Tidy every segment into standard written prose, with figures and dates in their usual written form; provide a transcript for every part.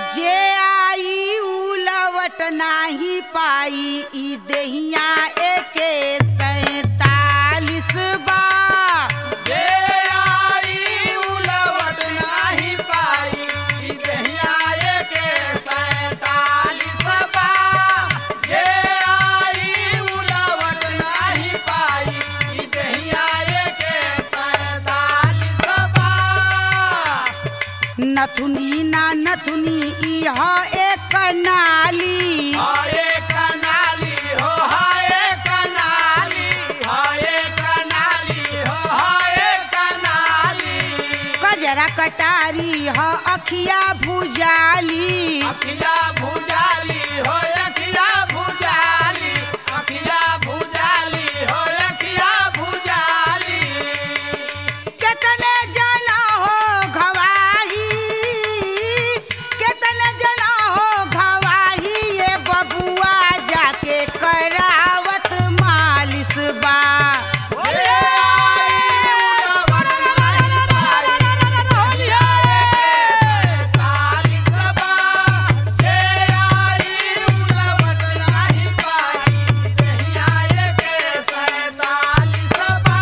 जे आई उलवट नाही पाई ई देहिया एके 47 बा। जे आई उलवट नाही पाई ई देहिया एके 47 बा। जे आई उलवट नाही पाई ई देहिया एके 47 बा। नथुनी ना नथुनी इह एक नाली। हाय कनाली हो हाय कनाली, हाय कनाली हो हाय कनाली। कजरा कटारी ह अखिया भुजाली। अखिया भुजाली हो अखिया भुजाली, अखिया भुजाली हो अखिया भुजाली। केतने जना हो घवाही, केतने जना हो घवाही ये बबुआ जाके करावत मालिश बा। जे आई उलवट नाही पाई ई देहिया एके 47 बा। जे आई उलवट नाही पाई ई देहिया एके 47 बा।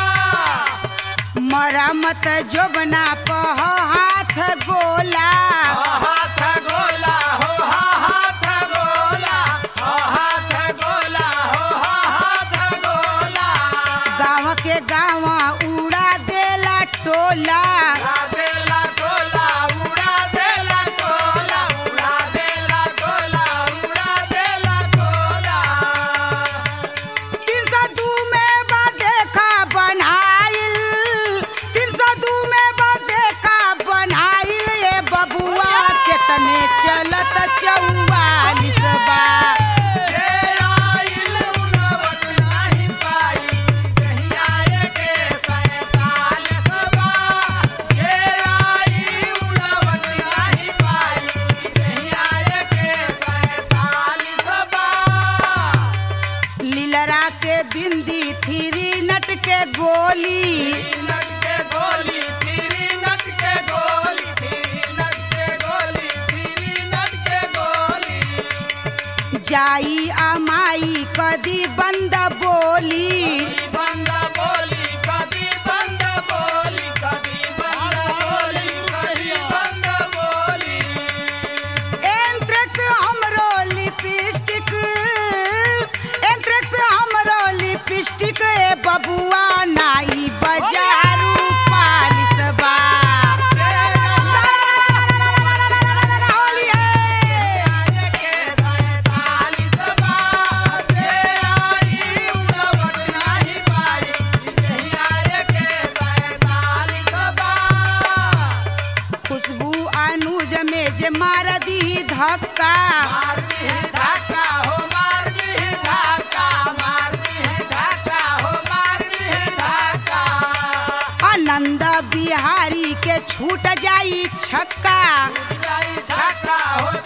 मरमत जोबना पह हाथ गोला। हाथ गोला हो हाथ गोला, हाथ गोला हो हाथ गोला। गाँव के गाँव उड़ा देला टोला। उड़ा देला टोला, उड़ा देला टोला, उड़ा देला टोला, उड़ा देला टोला। 302 में बा देखा बनाइल, 302 में बा देखा बनाइल ये बबुआ केतने चलत 44 बा। जे आइल उलवट नाही पाई देहिया एके 47 बा। जे आइल उलवट नाही पाई देहिया एके 47 बा। लीलरा के बिंदी थ्री नट के गोली। नट के गोली फिरी नट के गोली, फिरी नट के गोली, फिरी नट के गोली। जाई अमाई कदी बंद बोली। कभी बंद बोली, कभी बंद बोली, कभी बंद बोली, कभी बंद बोली। एंथ्रेक्स हमरो लिपस्टिक, एंथ्रेक्स हमरो लिपस्टिक ए बबुआ नाई बजारू पालिस बा। होली है। एके 47 बा। जे आई उलवट नाही पाई देहिया एके 47 बा। खुशबू अनुज में जे मार दी धक्का। मार दी है धक्का हो मार दी है धक्का, मार दी है धक्का हो मार दी है धक्का। आनंद बिहारी के छूट जाई छक्का। जाई छक्का हो